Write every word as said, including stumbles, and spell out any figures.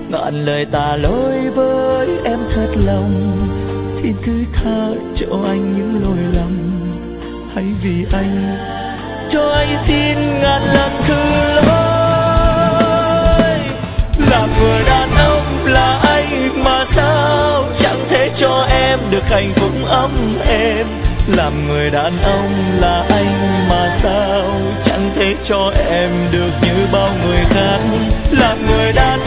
ngàn lời tà lỗi với em thật lòng, thì thứ tha cho anh những lỗi lầm. Hãy vì anh cho anh xin ngàn lần thứ lỗi. Là người đàn ông là anh mà sao chẳng thể cho em được hạnh phúc ấm êm. Làm người đàn ông là anh mà sao chẳng thể cho em được như bao người khác. Làm người đàn